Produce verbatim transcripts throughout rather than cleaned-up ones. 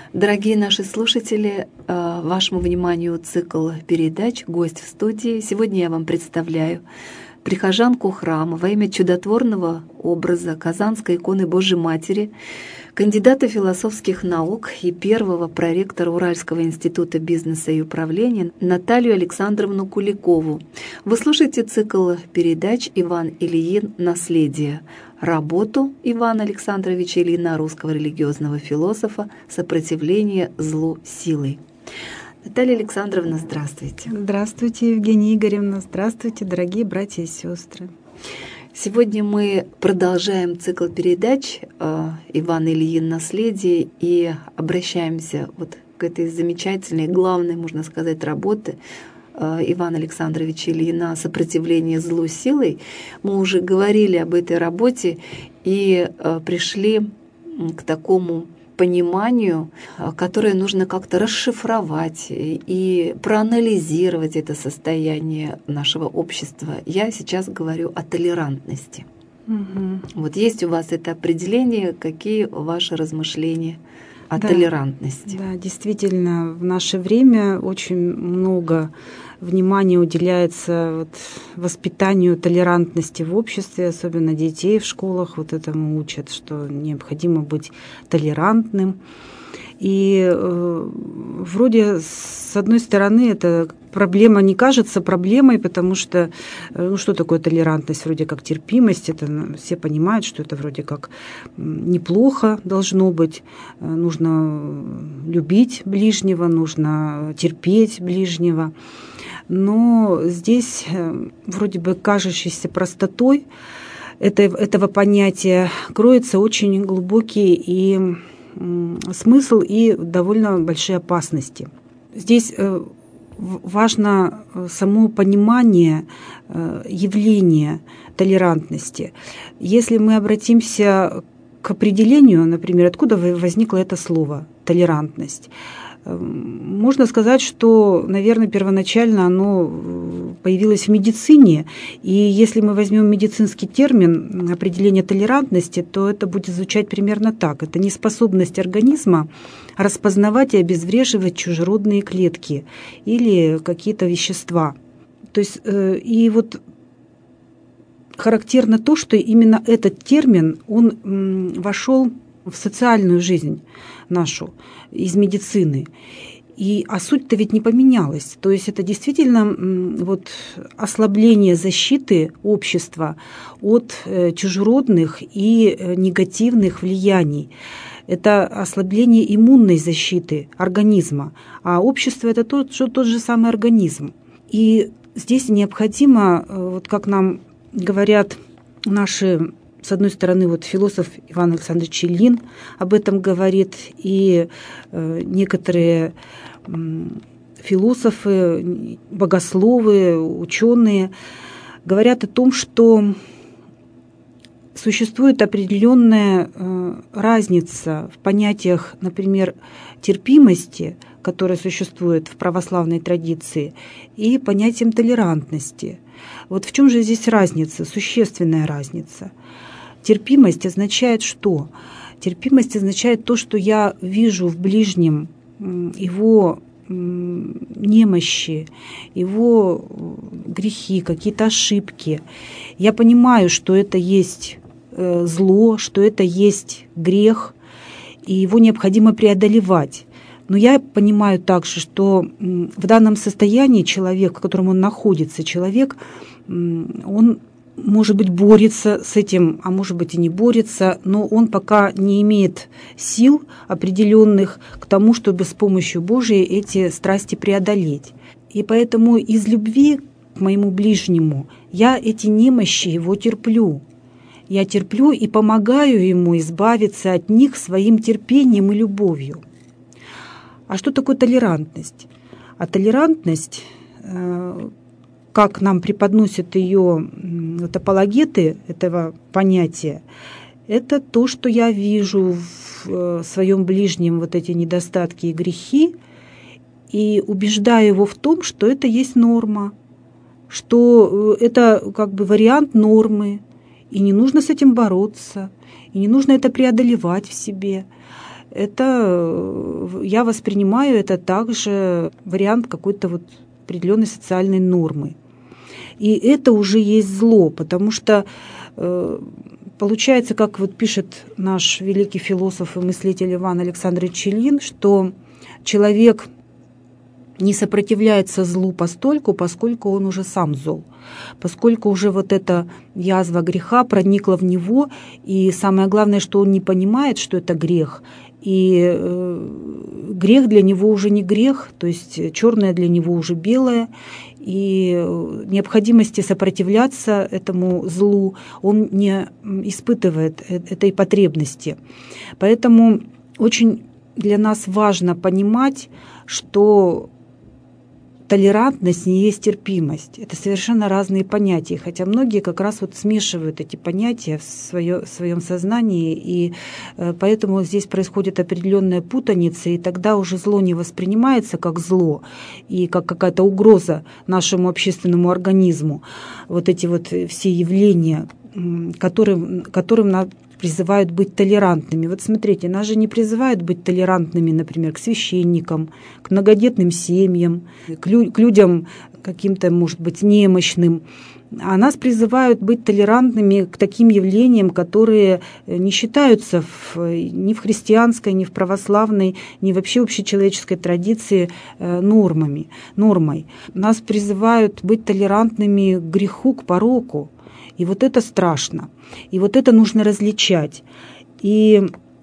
Дорогие наши слушатели, вашему вниманию цикл передач «Гость в студии». Сегодня я вам представляю прихожанку храма во имя чудотворного образа Казанской иконы Божьей Матери, кандидата философских наук и первого проректора Уральского института бизнеса и управления Наталью Александровну Куликову. Вы слушаете цикл передач «Иван Ильин. Наследие». Работу Ивана Александровича Ильина, русского религиозного философа, «Сопротивление злу силой». Наталья Александровна, здравствуйте. Здравствуйте, Евгения Игоревна. Здравствуйте, дорогие братья и сестры. Сегодня мы продолжаем цикл передач «Иван Ильин. Наследие» и обращаемся вот к этой замечательной, главной, можно сказать, работе Ивана Александровича Ильина «Сопротивление злу силой». Мы уже говорили об этой работе и пришли к такому пониманию, которое нужно как-то расшифровать и проанализировать это состояние нашего общества. Я сейчас говорю о толерантности. Угу. Вот есть у вас это определение, какие ваши размышления о да, толерантности? Да, действительно, в наше время очень много внимания уделяется вот воспитанию толерантности в обществе, особенно детей в школах. Вот этому учат, что необходимо быть толерантным. И э, вроде, с одной стороны, эта проблема не кажется проблемой, потому что, ну, что такое толерантность? Вроде как терпимость, это все понимают, что это вроде как неплохо должно быть. Нужно любить ближнего, нужно терпеть ближнего. Но здесь вроде бы кажущейся простотой этого понятия кроется очень глубокий и смысл и довольно большие опасности. Здесь важно само понимание явления толерантности. Если мы обратимся к определению, например, откуда возникло это слово «толерантность», можно сказать, что, наверное, первоначально оно появилось в медицине, и если мы возьмем медицинский термин определения толерантности, то это будет звучать примерно так. Это неспособность организма распознавать и обезвреживать чужеродные клетки или какие-то вещества. То есть, и вот характерно то, что именно этот термин, он вошел в социальную жизнь нашу из медицины. И, а суть-то ведь не поменялась. То есть это действительно вот, ослабление защиты общества от чужеродных и негативных влияний. Это ослабление иммунной защиты организма. А общество – это тот, тот же самый организм. И здесь необходимо, вот как нам говорят наши, с одной стороны, вот философ Иван Александрович Ильин об этом говорит, и э, некоторые э, философы, богословы, ученые говорят о том, что существует определенная э, разница в понятиях, например, терпимости, которая существует в православной традиции, и понятием толерантности. Вот в чем же здесь разница, существенная разница? Терпимость означает что? Терпимость означает то, что я вижу в ближнем его немощи, его грехи, какие-то ошибки. Я понимаю, что это есть зло, что это есть грех, и его необходимо преодолевать. Но я понимаю также, что в данном состоянии человек, в котором он находится, человек, он, может быть, борется с этим, а может быть и не борется, но он пока не имеет сил определенных к тому, чтобы с помощью Божией эти страсти преодолеть. И поэтому из любви к моему ближнему я эти немощи его терплю. Я терплю и помогаю ему избавиться от них своим терпением и любовью. А что такое толерантность? А толерантность, как нам преподносят ее вот, апологеты этого понятия, это то, что я вижу в своем ближнем вот эти недостатки и грехи, и убеждаю его в том, что это есть норма, что это как бы вариант нормы, и не нужно с этим бороться, и не нужно это преодолевать в себе. Это я воспринимаю это также вариант какой-то вот определенной социальной нормы. И это уже есть зло, потому что э, получается, как вот пишет наш великий философ и мыслитель Иван Александрович Ильин, что человек не сопротивляется злу постольку, поскольку он уже сам зол, поскольку уже вот эта язва греха проникла в него, и самое главное, что он не понимает, что это грех, и э, грех для него уже не грех, то есть черное для него уже белое, и необходимости сопротивляться этому злу он не испытывает этой потребности. Поэтому очень для нас важно понимать, что толерантность не есть терпимость. Это совершенно разные понятия, хотя многие как раз вот смешивают эти понятия в, свое, в своем сознании, и э, поэтому здесь происходит определенная путаница, и тогда уже зло не воспринимается как зло и как какая-то угроза нашему общественному организму. Вот эти вот все явления, которым, которым надо призывают быть толерантными. Вот смотрите, нас же не призывают быть толерантными, например, к священникам, к многодетным семьям, к, лю- к людям каким-то, может быть, немощным. А нас призывают быть толерантными к таким явлениям, которые не считаются в, ни в христианской, ни в православной, ни вообще общечеловеческой традиции нормами, нормой. Нас призывают быть толерантными к греху, к пороку. И вот это страшно. И вот это нужно различать. И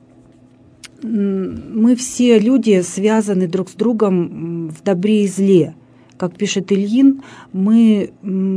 мы все люди связаны друг с другом в добре и зле. Как пишет Ильин, мы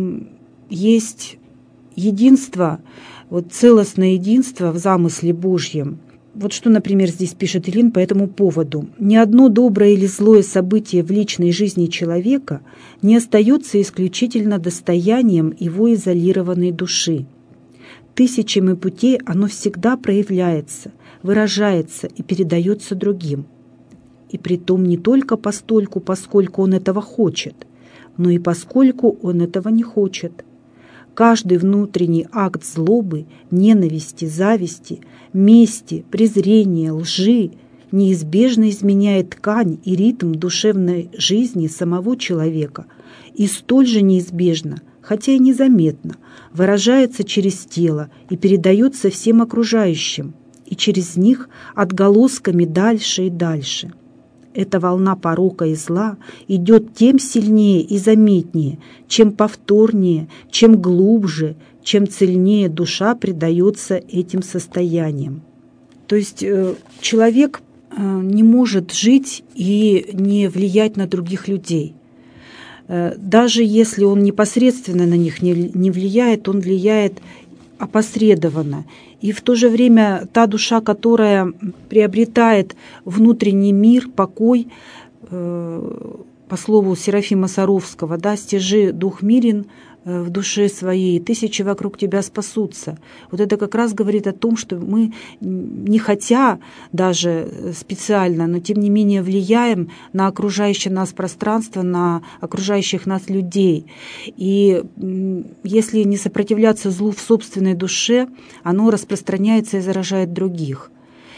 есть единство, вот целостное единство в замысле Божьем. Вот что, например, здесь пишет Ильин по этому поводу. «Ни одно доброе или злое событие в личной жизни человека не остается исключительно достоянием его изолированной души. Тысячами путей оно всегда проявляется, выражается и передается другим. И притом не только постольку, поскольку он этого хочет, но и поскольку он этого не хочет. Каждый внутренний акт злобы, ненависти, зависти, мести, презрения, лжи неизбежно изменяет ткань и ритм душевной жизни самого человека и столь же неизбежно, хотя и незаметно, выражается через тело и передается всем окружающим, и через них отголосками дальше и дальше. Эта волна порока и зла идет тем сильнее и заметнее, чем повторнее, чем глубже, чем цельнее душа предается этим состояниям. То есть э, человек э, не может жить и не влиять на других людей. Э, даже если он непосредственно на них не, не влияет, он влияет опосредованно. И в то же время та душа, которая приобретает внутренний мир, покой, э, по слову Серафима Саровского, да, «стяжи дух мирен э, в душе своей, тысячи вокруг тебя спасутся». Вот это как раз говорит о том, что мы, не хотя даже специально, но тем не менее влияем на окружающее нас пространство, на окружающих нас людей. И если не сопротивляться злу в собственной душе, оно распространяется и заражает других.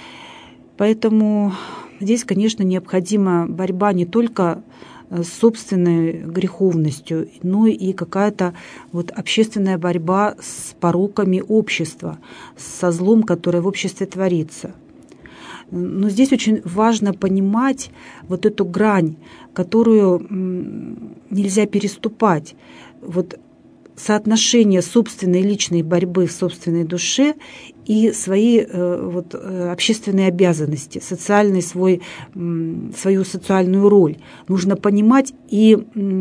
Поэтому здесь, конечно, необходима борьба не только с собственной греховностью, но и какая-то вот общественная борьба с пороками общества, со злом, которое в обществе творится. Но здесь очень важно понимать вот эту грань, которую нельзя переступать. Вот соотношение собственной личной борьбы в собственной душе и свои вот, общественные обязанности, социальный свой, свою социальную роль. Нужно понимать, и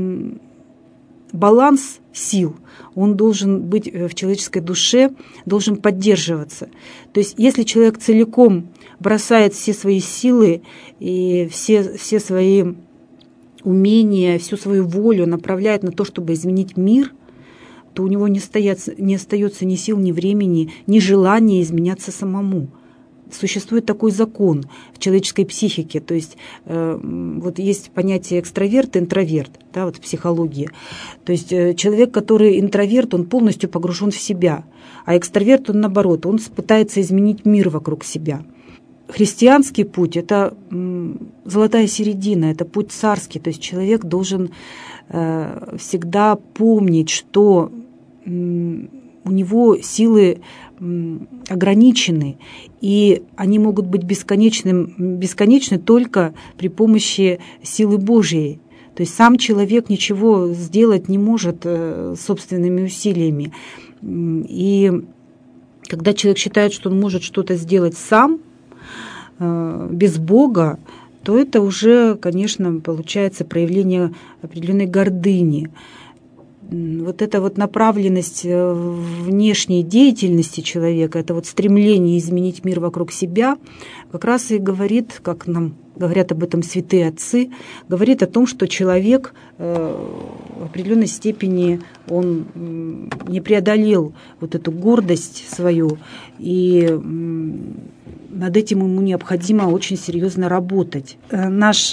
баланс сил, он должен быть в человеческой душе, должен поддерживаться. То есть если человек целиком бросает все свои силы и все, все свои умения, всю свою волю направляет на то, чтобы изменить мир, то у него не, стоят, не остается ни сил, ни времени, ни желания изменяться самому. Существует такой закон в человеческой психике, то есть э, вот есть понятие экстраверт и интроверт, да, вот в психологии. То есть э, человек, который интроверт, он полностью погружен в себя, а экстраверт, он наоборот, он пытается изменить мир вокруг себя. христианский путь – это золотая середина, это путь царский, то есть человек должен всегда помнить, что у него силы ограничены, и они могут быть бесконечным, бесконечны только при помощи силы Божьей. То есть сам человек ничего сделать не может собственными усилиями. И когда человек считает, что он может что-то сделать сам, без Бога, то это уже, конечно, получается проявление определенной гордыни. Вот эта вот направленность внешней деятельности человека, это вот стремление изменить мир вокруг себя, как раз и говорит, как нам говорят об этом святые отцы, говорит о том, что человек в определенной степени он не преодолел вот эту гордость свою, и над этим ему необходимо очень серьезно работать. Наш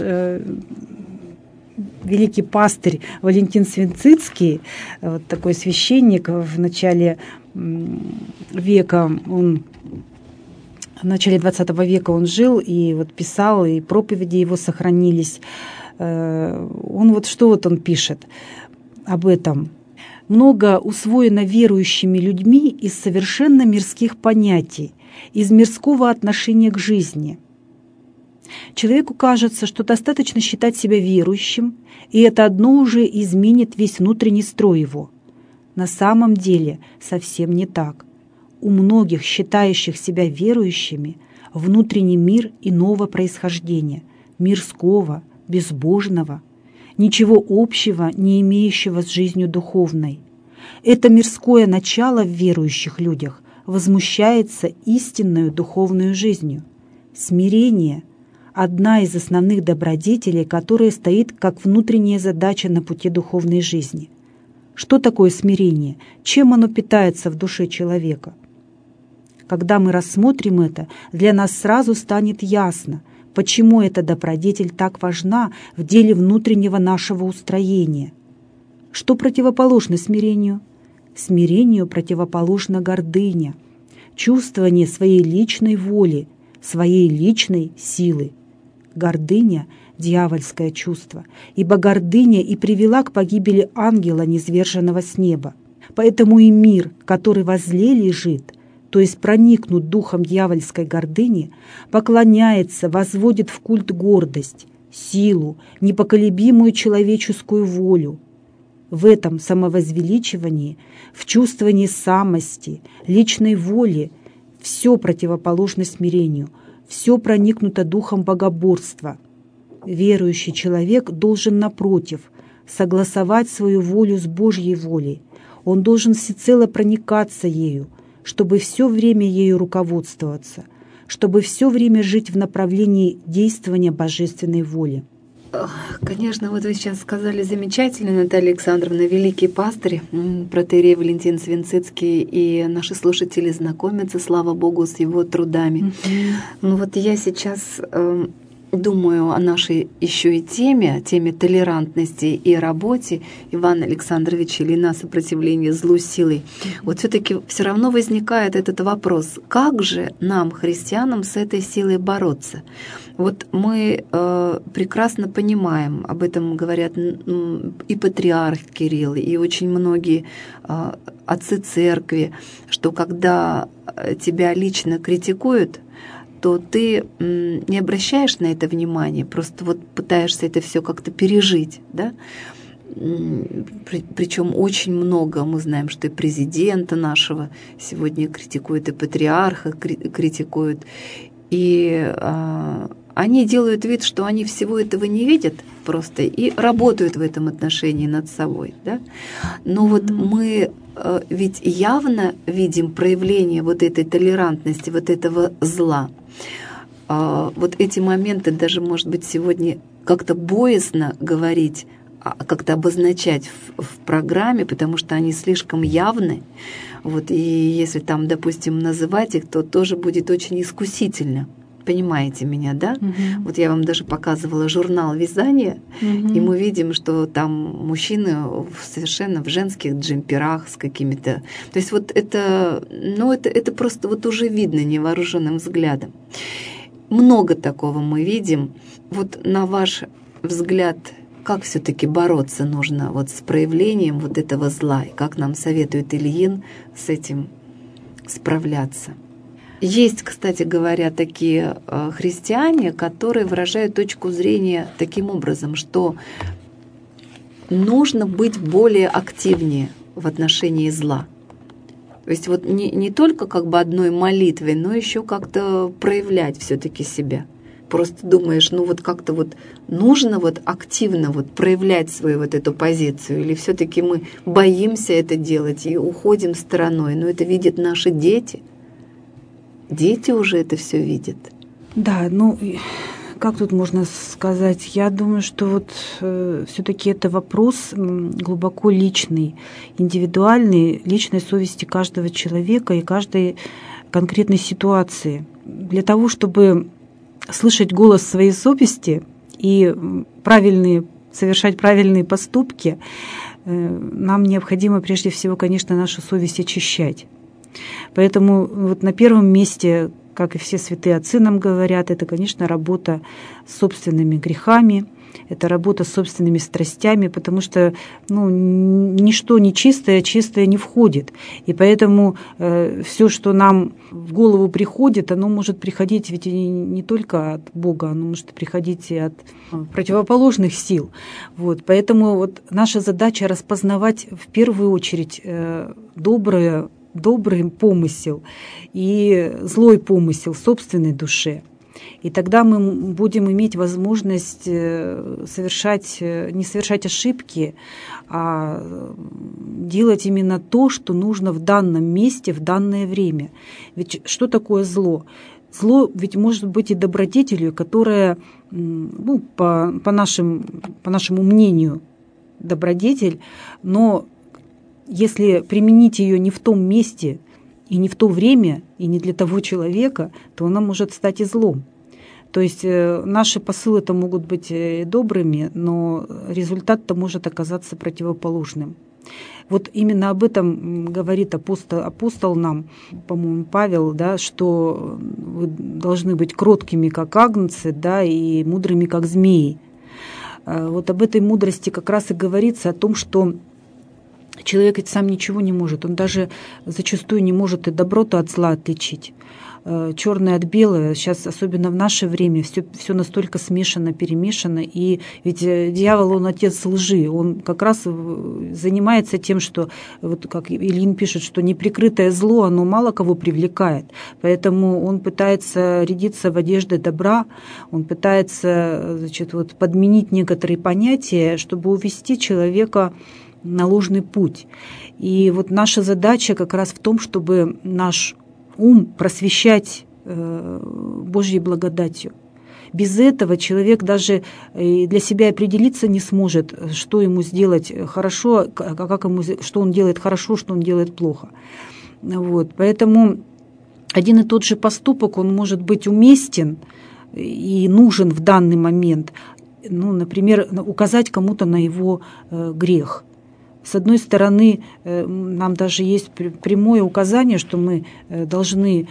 великий пастырь Валентин Свинцицкий, вот такой священник в начале века, он в начале двадцатого века он жил и вот писал, и проповеди его сохранились. Он вот что вот он пишет об этом. «Много усвоено верующими людьми из совершенно мирских понятий, из мирского отношения к жизни. Человеку кажется, что достаточно считать себя верующим, и это одно уже изменит весь внутренний строй его. На самом деле совсем не так. У многих, считающих себя верующими, внутренний мир иного происхождения, мирского, безбожного, ничего общего не имеющего с жизнью духовной. Это мирское начало в верующих людях возмущается истинную духовную жизнью. Смирение – одна из основных добродетелей, которая стоит как внутренняя задача на пути духовной жизни. Что такое смирение? Чем оно питается в душе человека? Когда мы рассмотрим это, для нас сразу станет ясно, почему эта добродетель так важна в деле внутреннего нашего устроения. Что противоположно смирению? Смирению противоположна гордыня, чувствование своей личной воли, своей личной силы. Гордыня – дьявольское чувство, ибо гордыня и привела к погибели ангела, низверженного с неба. Поэтому и мир, который возле лежит, то есть проникнут духом дьявольской гордыни, поклоняется, возводит в культ гордость, силу, непоколебимую человеческую волю. В этом самовозвеличивании, в чувствовании самости, личной воли все противоположно смирению, все проникнуто духом богоборства. Верующий человек должен, напротив, согласовать свою волю с Божьей волей. Он должен всецело проникаться ею, чтобы все время ею руководствоваться, чтобы все время жить в направлении действования божественной воли. Конечно, вот вы сейчас сказали замечательно, Наталья Александровна, великий пастырь, протоиерей Валентин Свинцицкий, и наши слушатели знакомятся, слава Богу, с его трудами. Mm-hmm. Ну вот я сейчас э, думаю о нашей еще и теме, теме толерантности и работе Ивана Александровича Ильина «Сопротивление злу силой». Mm-hmm. Вот все-таки все равно возникает этот вопрос, как же нам, христианам, с этой силой бороться? Вот мы э, прекрасно понимаем, об этом говорят и патриарх Кирилл, и очень многие э, отцы церкви, что когда тебя лично критикуют, то ты м, не обращаешь на это внимания, просто вот пытаешься это все как-то пережить, да? Причем очень много мы знаем, что и президента нашего сегодня критикуют, и патриарха критикуют, и э, они делают вид, что они всего этого не видят просто и работают в этом отношении над собой. Да? Но вот мы э, ведь явно видим проявление вот этой толерантности, вот этого зла. Э, вот эти моменты даже, может быть, сегодня как-то боязно говорить, как-то обозначать в, в программе, потому что они слишком явны. Вот, и если там, допустим, называть их, то тоже будет очень искусительно. Понимаете меня, да? Uh-huh. Вот я вам даже показывала журнал вязания, uh-huh. и мы видим, что там мужчины совершенно в женских джемперах с какими-то... То есть вот это, ну, это, это просто вот уже видно невооруженным взглядом. много такого мы видим. Вот на ваш взгляд, как все-таки бороться нужно вот с проявлением вот этого зла, и как нам советует Ильин с этим справляться? Есть, кстати говоря, такие христиане, которые выражают точку зрения таким образом, что нужно быть более активнее в отношении зла. То есть вот не, не только как бы одной молитвой, но еще как-то проявлять все-таки себя. Просто думаешь, ну вот как-то вот нужно вот активно вот проявлять свою вот эту позицию, или все-таки мы боимся это делать и уходим стороной, но это видят наши дети. Дети уже это все видят. Да, ну как тут можно сказать? Я думаю, что вот э, все-таки это вопрос глубоко личный, индивидуальный, личной совести каждого человека и каждой конкретной ситуации. Для того, чтобы слышать голос своей совести и правильные, совершать правильные поступки, э, нам необходимо прежде всего, конечно, нашу совесть очищать. Поэтому вот на первом месте, как и все святые отцы нам говорят, это, конечно, работа с собственными грехами, это работа с собственными страстями, потому что ну, ничто нечистое, чистое не входит. И поэтому э, все, что нам в голову приходит, оно может приходить ведь и не только от Бога, оно может приходить и от противоположных сил. Вот. Поэтому вот наша задача распознавать в первую очередь э, доброе, добрый помысел и злой помысел в собственной душе. И тогда мы будем иметь возможность совершать, не совершать ошибки, а делать именно то, что нужно в данном месте, в данное время. Ведь что такое зло? Зло ведь может быть и добродетелью, которая, ну, по, по, нашим, по нашему мнению, добродетель, но если применить ее не в том месте и не в то время, и не для того человека, то она может стать и злом. То есть наши посылы-то могут быть добрыми, но результат-то может оказаться противоположным. Вот именно об этом говорит апостол, апостол нам, по-моему, Павел, да, что вы должны быть кроткими, как агнцы, да, и мудрыми, как змеи. Вот об этой мудрости как раз и говорится, о том, что человек ведь сам ничего не может, он даже зачастую не может и доброту от зла отличить. Черное от белого, сейчас, особенно в наше время, все, все настолько смешано, перемешано, и ведь дьявол, он отец лжи, он как раз занимается тем, что, вот как Ильин пишет, что неприкрытое зло, оно мало кого привлекает, поэтому он пытается рядиться в одежде добра, он пытается, значит, вот, подменить некоторые понятия, чтобы увести человека на ложный путь. И вот наша задача как раз в том, чтобы наш ум просвещать э, Божьей благодатью. Без этого человек даже для себя определиться не сможет, что ему сделать хорошо, как ему, что он делает хорошо, что он делает плохо. Вот. Поэтому один и тот же поступок, он может быть уместен и нужен в данный момент. Ну, например, указать кому-то на его э, грех. С одной стороны, нам даже есть прямое указание, что мы должны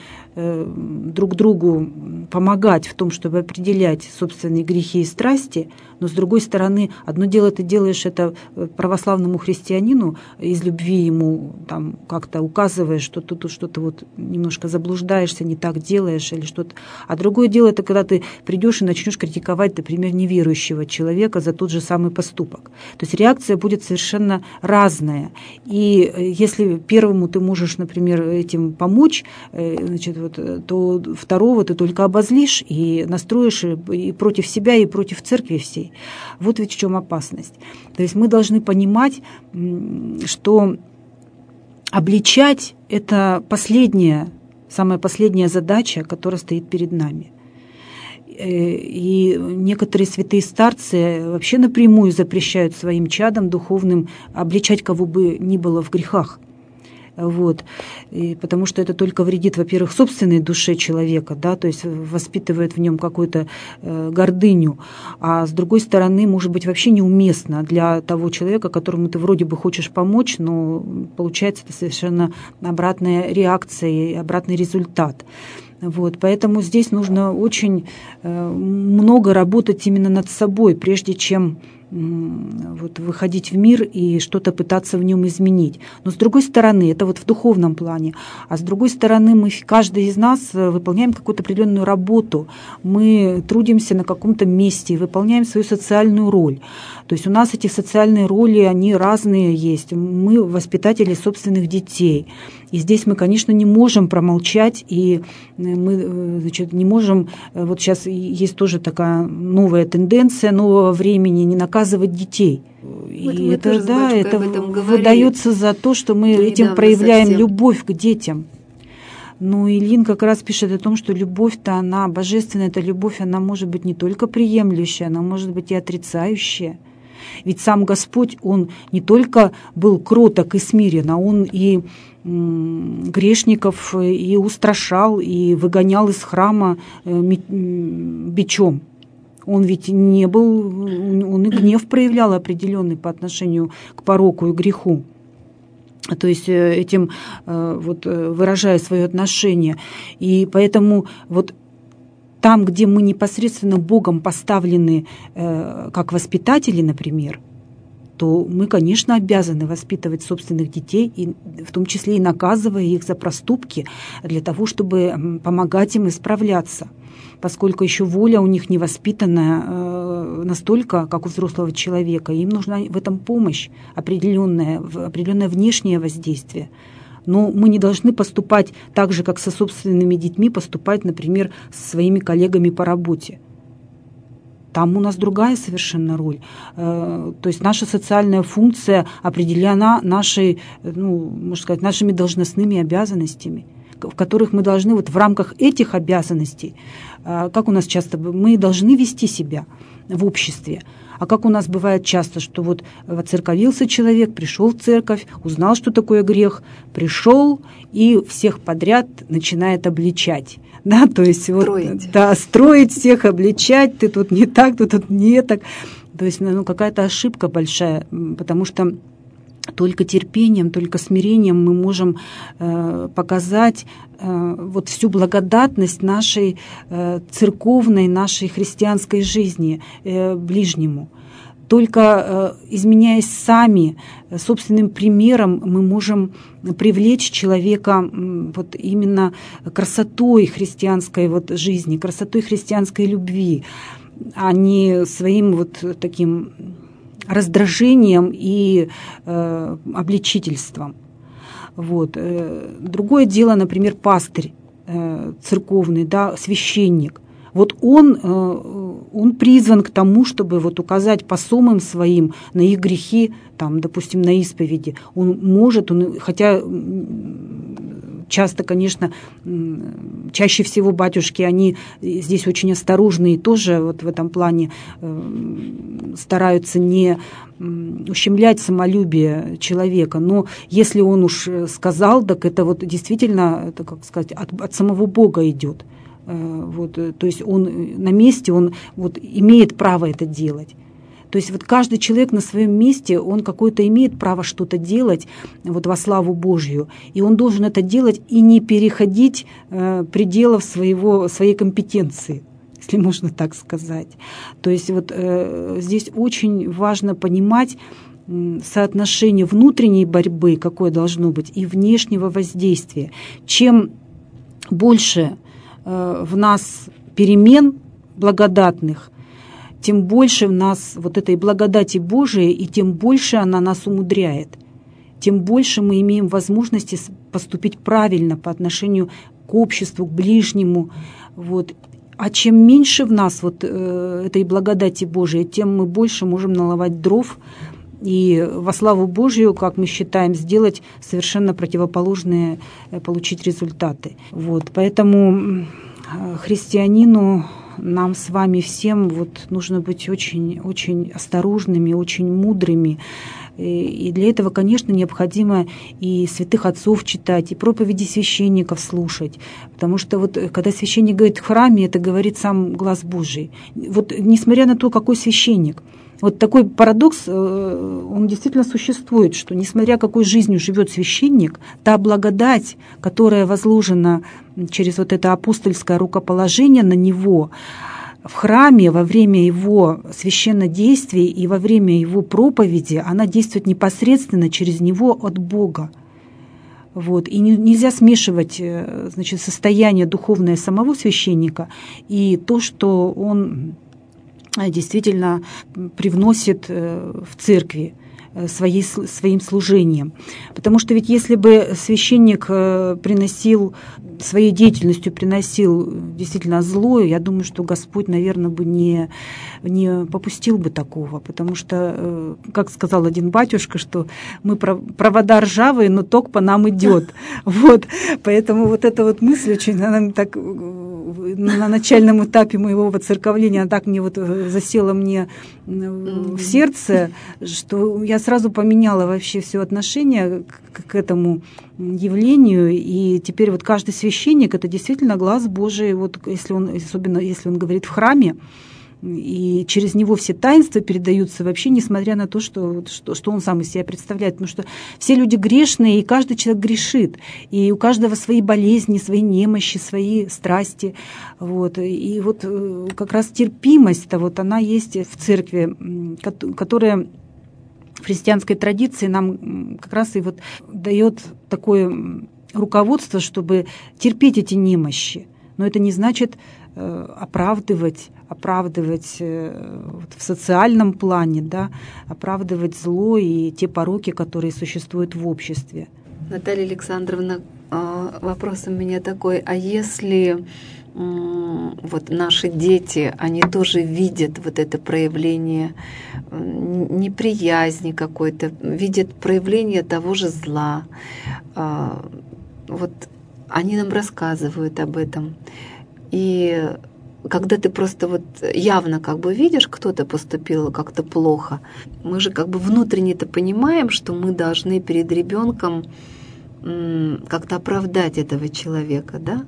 друг другу помогать в том, чтобы определять собственные грехи и страсти, но с другой стороны, одно дело ты делаешь это православному христианину, из любви ему там как-то указываешь, что ты тут что-то вот немножко заблуждаешься, не так делаешь или что-то, а другое дело это когда ты придешь и начнешь критиковать, например, неверующего человека за тот же самый поступок. То есть реакция будет совершенно разная. И если первому ты можешь, например, этим помочь, значит, вот, то второго ты только обозлишь и настроишь и против себя, и против церкви всей. Вот ведь в чем опасность. То есть мы должны понимать, что обличать – это последняя, самая последняя задача, которая стоит перед нами. И некоторые святые старцы вообще напрямую запрещают своим чадам духовным обличать кого бы ни было в грехах. Вот. И потому что это только вредит, во-первых, собственной душе человека, да, то есть воспитывает в нем какую-то э, гордыню, а с другой стороны, может быть, вообще неуместно для того человека, которому ты вроде бы хочешь помочь, но получается это совершенно обратная реакция и обратный результат. Вот, поэтому здесь нужно очень э, много работать именно над собой, прежде чем вот, выходить в мир и что-то пытаться в нем изменить. Но с другой стороны, это вот в духовном плане, а с другой стороны, мы, каждый из нас выполняем какую-то определенную работу, мы трудимся на каком-то месте, выполняем свою социальную роль. То есть у нас эти социальные роли, они разные есть. Мы воспитатели собственных детей. И здесь мы, конечно, не можем промолчать, и мы, значит, не можем, вот сейчас есть тоже такая новая тенденция нового времени, не наказывать детей. Вот и это, да, это выдается за то, что мы Недавно этим проявляем совсем. любовь к детям. Ну, Ильин как раз пишет о том, что любовь-то, она божественная, эта любовь, она может быть не только приемлющая, она может быть и отрицающая. Ведь сам Господь, Он не только был кроток и смирен, а Он и грешников и устрашал, и выгонял из храма бичом. Он ведь не был, он и гнев проявлял определенный по отношению к пороку и греху. То есть этим вот, выражая свое отношение. И поэтому вот там, где мы непосредственно Богом поставлены как воспитатели, например, то мы, конечно, обязаны воспитывать собственных детей, и в том числе и наказывая их за проступки, для того, чтобы помогать им исправляться, поскольку еще воля у них не воспитанная настолько, как у взрослого человека, им нужна в этом помощь, определенное, определенное внешнее воздействие. Но мы не должны поступать так же, как со собственными детьми, поступать, например, со своими коллегами по работе. Там у нас другая совершенно роль. То есть наша социальная функция определена нашей, ну, можно сказать, нашими должностными обязанностями, в которых мы должны вот в рамках этих обязанностей, как у нас часто, мы должны вести себя в обществе. А как у нас бывает часто, что вот воцерковился человек, пришел в церковь, узнал, что такое грех, пришел и всех подряд начинает обличать. Да, то есть вот, да, строить всех, обличать, ты тут не так, ты тут не так. То есть ну, какая-то ошибка большая, потому что только терпением, только смирением мы можем э, показать э, вот всю благодатность нашей э, церковной, нашей христианской жизни э, ближнему. Только э, изменяясь сами, э, собственным примером, мы можем привлечь человека э, вот именно красотой христианской вот жизни, красотой христианской любви, а не своим вот таким раздражением и э, обличительством. Вот. Другое дело, например, пастырь э, церковный, да, священник. Вот он, э, он призван к тому, чтобы вот указать посомам своим на их грехи, там, допустим, на исповеди. Он может, он, хотя часто, конечно, чаще всего батюшки, они здесь очень осторожны и тоже вот в этом плане стараются не ущемлять самолюбие человека. Но если он уж сказал, так это вот действительно, это, как сказать, от, от самого Бога идет. Вот, то есть он на месте, он вот имеет право это делать. То есть вот каждый человек на своем месте, он какое-то имеет право что-то делать вот во славу Божью, и он должен это делать и не переходить э, пределов своего, своей компетенции, если можно так сказать. То есть вот э, здесь очень важно понимать э, соотношение внутренней борьбы, какое должно быть, и внешнего воздействия. Чем больше э, в нас перемен благодатных, тем больше в нас вот этой благодати Божией, и тем больше она нас умудряет, тем больше мы имеем возможности поступить правильно по отношению к обществу, к ближнему. Вот. А чем меньше в нас вот э, этой благодати Божией, тем мы больше можем наломать дров и во славу Божью, как мы считаем, сделать совершенно противоположные, получить результаты. Вот. Поэтому христианину, нам с вами всем вот нужно быть очень, очень осторожными, очень мудрыми. И для этого, конечно, необходимо и святых отцов читать, и проповеди священников слушать. Потому что вот когда священник говорит в храме, это говорит сам глаз Божий. Вот несмотря на то, какой священник, Вот такой парадокс, он действительно существует, что несмотря какой жизнью живет священник, та благодать, которая возложена через вот это апостольское рукоположение на него, в храме во время его священнодействий и во время его проповеди, она действует непосредственно через него от Бога. Вот. И нельзя смешивать, значит, состояние духовное самого священника и то, что он действительно привносит в церкви своей, своим служением. Потому что ведь если бы священник приносил, своей деятельностью приносил действительно зло, я думаю, что Господь, наверное, бы не, не попустил бы такого. Потому что, как сказал один батюшка, что мы провода ржавые, но ток по нам идет. Вот. Поэтому вот эта вот мысль очень, она так на начальном этапе моего воцерковления, она так мне вот засела мне в сердце, что я сразу поменяла вообще все отношение к, к этому явлению, и теперь вот каждый священник — это действительно глаз Божий, вот если он, особенно если он говорит в храме, и через него все таинства передаются вообще, несмотря на то, что, что, что он сам из себя представляет. Потому что все люди грешные, и каждый человек грешит. И у каждого свои болезни, свои немощи, свои страсти. Вот. И вот как раз терпимость-то, вот она есть в церкви, которая в христианской традиции нам как раз и вот дает такое руководство, чтобы терпеть эти немощи. Но это не значит оправдывать, оправдывать вот в социальном плане, да, оправдывать зло и те пороки, которые существуют в обществе. Наталья Александровна, вопрос у меня такой: а если вот наши дети, они тоже видят вот это проявление неприязни какой-то, видят проявление того же зла, вот они нам рассказывают об этом. И когда ты просто вот явно как бы видишь, кто-то поступил как-то плохо, мы же как бы внутренне-то понимаем, что мы должны перед ребенком как-то оправдать этого человека, да?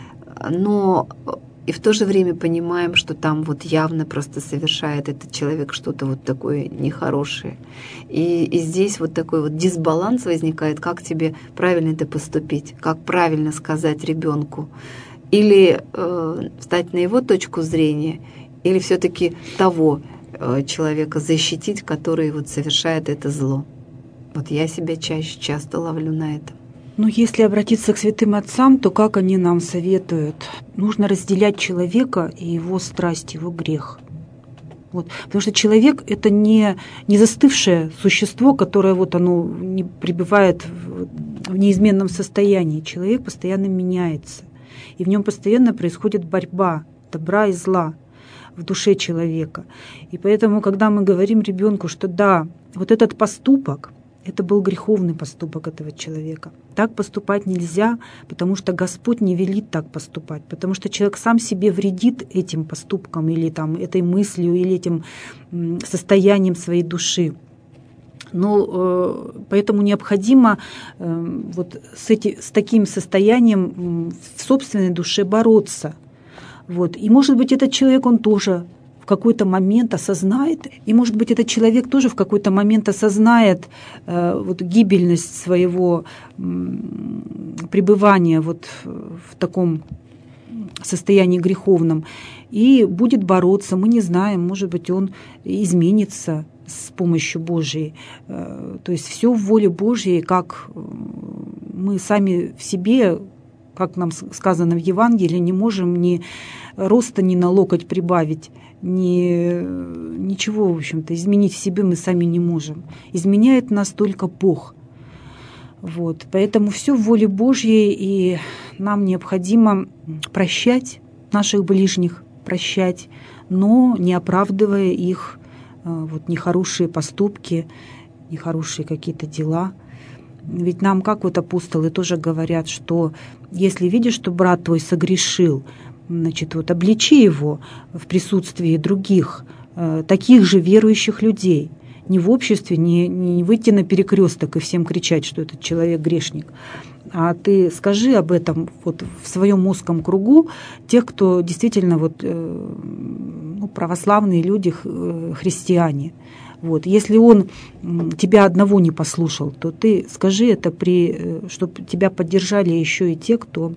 Но и в то же время понимаем, что там вот явно просто совершает этот человек что-то вот такое нехорошее. И, и здесь вот такой вот дисбаланс возникает, как тебе правильно это поступить, как правильно сказать ребенку. Или э, встать на его точку зрения, или все-таки того э, человека защитить, который вот совершает это зло. Вот я себя чаще часто ловлю на этом. Ну, если обратиться к святым отцам, то как они нам советуют? Нужно разделять человека и его страсть, его грех. Вот. Потому что человек — это не, не застывшее существо, которое вот оно не пребывает в, в неизменном состоянии. Человек постоянно меняется. И в нем постоянно происходит борьба добра и зла в душе человека. И поэтому, когда мы говорим ребенку, что да, вот этот поступок, это был греховный поступок этого человека. Так поступать нельзя, потому что Господь не велит так поступать, потому что человек сам себе вредит этим поступком или там, этой мыслью, или этим состоянием своей души. Но э, поэтому необходимо э, вот с, эти, с таким состоянием в собственной душе бороться. Вот. И, может быть, этот человек, он тоже в какой-то момент осознает, и, может быть, этот человек тоже в какой-то момент осознает э, вот, гибельность своего э, пребывания вот в таком состоянии греховном и будет бороться. Мы не знаем, может быть, он изменится с помощью Божией. То есть все в воле Божьей, как мы сами в себе, как нам сказано в Евангелии, не можем ни роста, ни на локоть прибавить, ни, ничего, в общем-то, изменить в себе мы сами не можем. Изменяет нас только Бог. Вот. Поэтому все в воле Божьей, и нам необходимо прощать наших ближних, прощать, но не оправдывая их вот, нехорошие поступки, нехорошие какие-то дела. Ведь нам, как вот апостолы тоже говорят, что если видишь, что брат твой согрешил, значит, вот обличи его в присутствии других, таких же верующих людей. Не в обществе, не, не выйти на перекресток и всем кричать, что этот человек грешник, а ты скажи об этом вот в своем узком кругу тех, кто действительно вот, ну, православные люди, христиане. Вот. Если он тебя одного не послушал, то ты скажи это, при, чтобы тебя поддержали еще и те, кто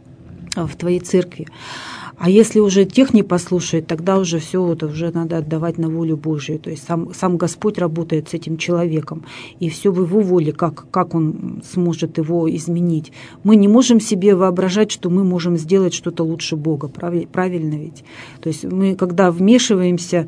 в твоей церкви. А если уже тех не послушает, тогда уже все это уже надо отдавать на волю Божию. То есть сам, сам Господь работает с этим человеком, и все в его воле, как, как он сможет его изменить. Мы не можем себе воображать, что мы можем сделать что-то лучше Бога. Правильно ведь? То есть мы, когда вмешиваемся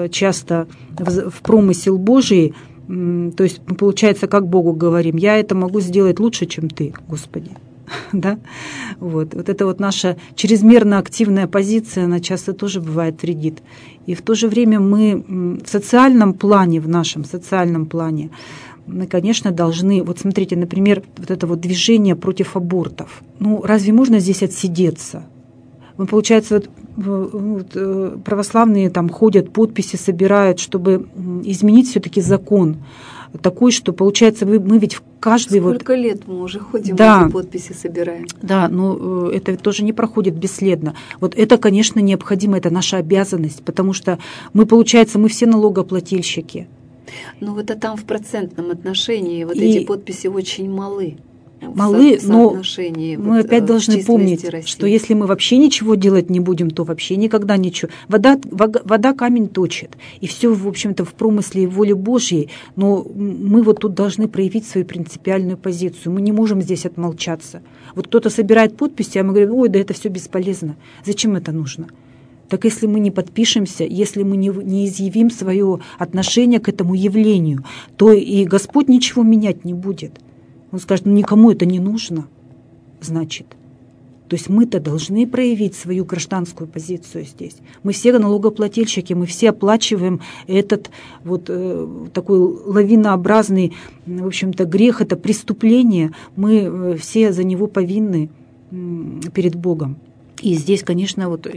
часто в, в промысел Божий, то есть мы, получается, как Богу говорим: я это могу сделать лучше, чем ты, Господи. Да? Вот. вот эта вот наша чрезмерно активная позиция, она часто тоже бывает вредит. И в то же время мы в социальном плане, в нашем социальном плане, мы, конечно, должны, вот смотрите, например, вот это вот движение против абортов. Ну, разве можно здесь отсидеться? Мы, получается, вот, вот, православные там ходят, подписи собирают, чтобы изменить все-таки закон такой, что, получается, мы ведь в каждый... Сколько вот... лет мы уже ходим, да, эти подписи собираем. Да, но это тоже не проходит бесследно. Вот это, конечно, необходимо, это наша обязанность, потому что мы, получается, мы все налогоплательщики. Ну вот, а там в процентном отношении вот И... эти подписи очень малы. Малы, но вот мы опять должны помнить, России. Что если мы вообще ничего делать не будем, то вообще никогда ничего. Вода, вода камень точит, и все, в общем-то, в промысле и воле Божьей, но мы вот тут должны проявить свою принципиальную позицию. Мы не можем здесь отмолчаться. Вот кто-то собирает подписи, а мы говорим: ой, да это все бесполезно. Зачем это нужно? Так если мы не подпишемся, если мы не, не изъявим свое отношение к этому явлению, то и Господь ничего менять не будет. Он скажет: ну никому это не нужно, значит. То есть мы-то должны проявить свою гражданскую позицию здесь. Мы все налогоплательщики, мы все оплачиваем этот вот э, такой лавинообразный, в общем-то, грех, это преступление. Мы э, все за него повинны э, перед Богом. И здесь, конечно, вот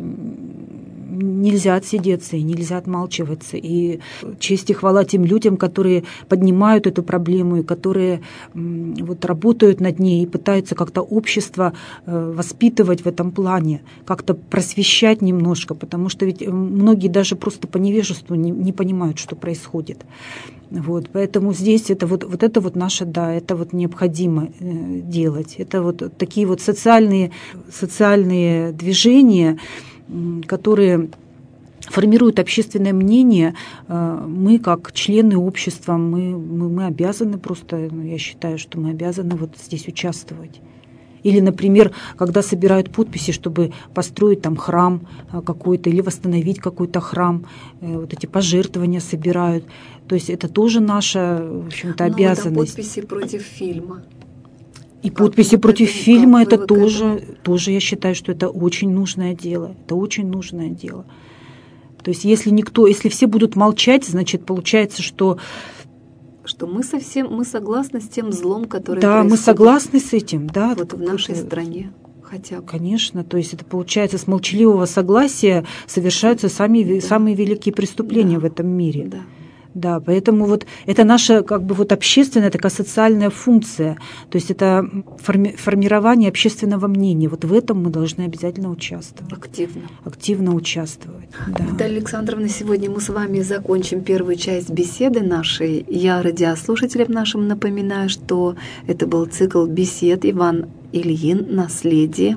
нельзя отсидеться и нельзя отмалчиваться. И честь и хвала тем людям, которые поднимают эту проблему и которые вот работают над ней и пытаются как-то общество воспитывать в этом плане, как-то просвещать немножко, потому что ведь многие даже просто по невежеству не, не понимают, что происходит. Вот, поэтому здесь это вот, вот это вот наше, да, это вот необходимо э, делать. Это вот такие вот социальные, социальные движения, э, которые формируют общественное мнение. Э, мы, как члены общества, мы, мы, мы обязаны просто, ну, я считаю, что мы обязаны вот здесь участвовать. Или, например, когда собирают подписи, чтобы построить там храм какой-то или восстановить какой-то храм, вот эти пожертвования собирают. То есть это тоже наша, в общем-то, обязанность. Ну, это подписи против фильма. И как подписи против это, фильма, это тоже, тоже, я считаю, что это очень нужное дело. Это очень нужное дело. То есть если никто, если все будут молчать, значит, получается, что... что мы совсем, мы согласны с тем злом, который да, происходит. Мы согласны с этим, да. Вот в нашей стране хотя бы. Конечно, то есть это получается с молчаливого согласия совершаются сами, да. самые великие преступления, да. в этом мире. Да. Да, поэтому вот это наша как бы вот общественная такая социальная функция, то есть это форми- формирование общественного мнения. Вот в этом мы должны обязательно участвовать. Активно. Активно участвовать. Да. Наталья Александровна, сегодня мы с вами закончим первую часть беседы нашей. Я радиослушателям нашим напоминаю, что это был цикл бесед Иван Ильин «Наследие».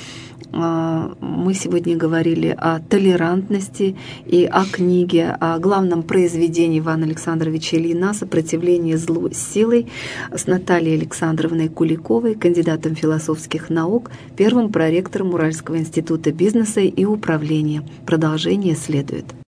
Мы сегодня говорили о толерантности и о книге, о главном произведении Ивана Александровича Ильина «Сопротивление злу силой» с Натальей Александровной Куликовой, кандидатом философских наук, первым проректором Уральского института бизнеса и управления. Продолжение следует.